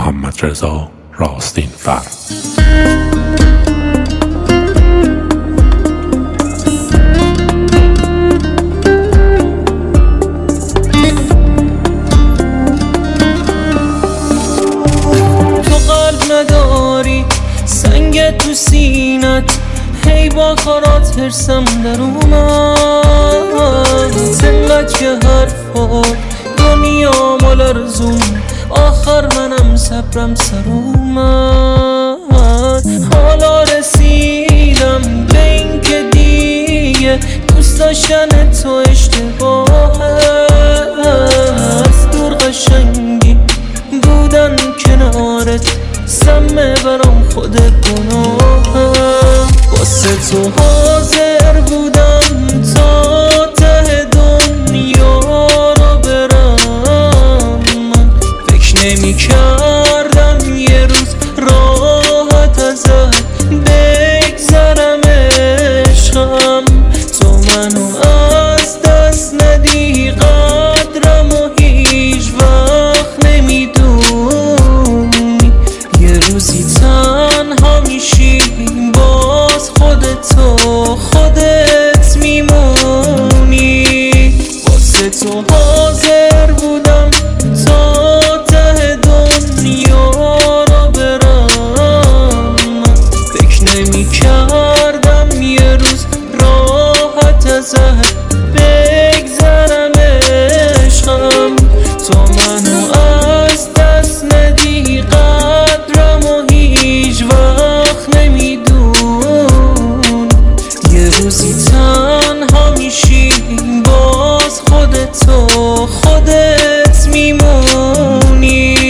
محمدرضا راستین‌فر. نداری سنگ تو سینت، هی با خارات هرسم در اومد. زنت که حرفات دنیا مال ارزون، آخر منم صبرم سر اومد. حالا رسیدم به این که دیگه دوست داشتن تو اشتباهه. از دور قشنگی بودن کنارت، سمه برام خود گناهم. واسه تو حاضر بودم تا ته دنیا رو برم. من فکر نمی کردم یه روز راحت ازت بگذرم عشقم. تو منو از دست ندی، قدرم و هیچ وقت نمیدونی. یه روزی تنها میشی، باز خودت میمونی. واسه تو حاضر بودم تا ته دنیا رو برم. فکر نمی کردم یه روز راحت ازت بگذرم عشقم. تو منو از دست ندی، قدرم و هیچ وقت نمیدون. یه روزی تنها میشی، باز خودت میمونی.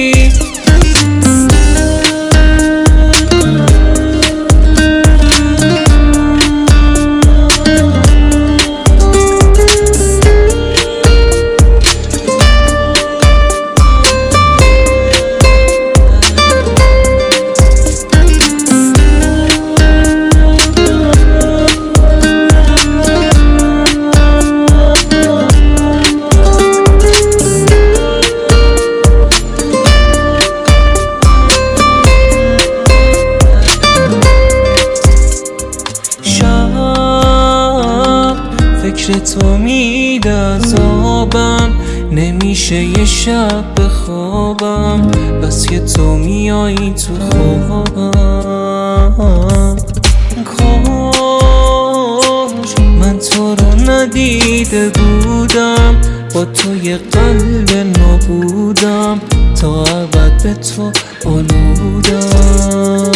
فکر تو میده عذابم، نمیشه یه شب بخوابم. بس که تو میایی تو خوابم. کاش من تو رو ندیده بودم، با تو یه قلب نبودم، تا ابد به تو آلودم.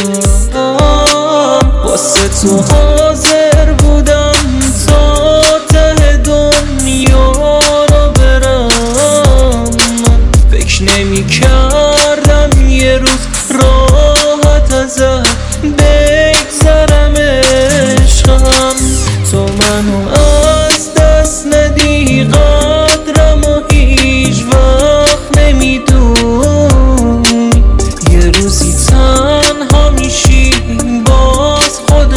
واسه تو حاضر بودم تا ته دنیا رو برم. فکر نمی کردم یه روز راحت ازت بگذرم عشقم. تو منو از دست ندی، قدرم و هیچ وقت نمیدونی. یه روزی تنها میشی، باز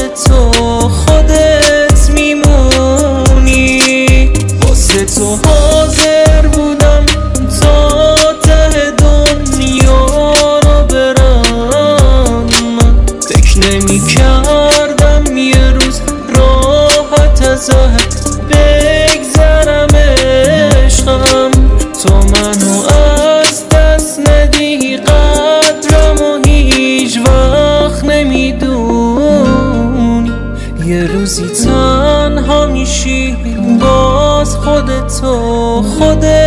خودت میمونی. واسه تو حاضر بودم تا ته دنیا رو برم. فکر نمی کردم یه روز راحت ازت بگذرم عشقم. تو منو از دست ندی، قدرم و هیچ وقت نمیدونی. یه روزی تنها میشی، باز خودت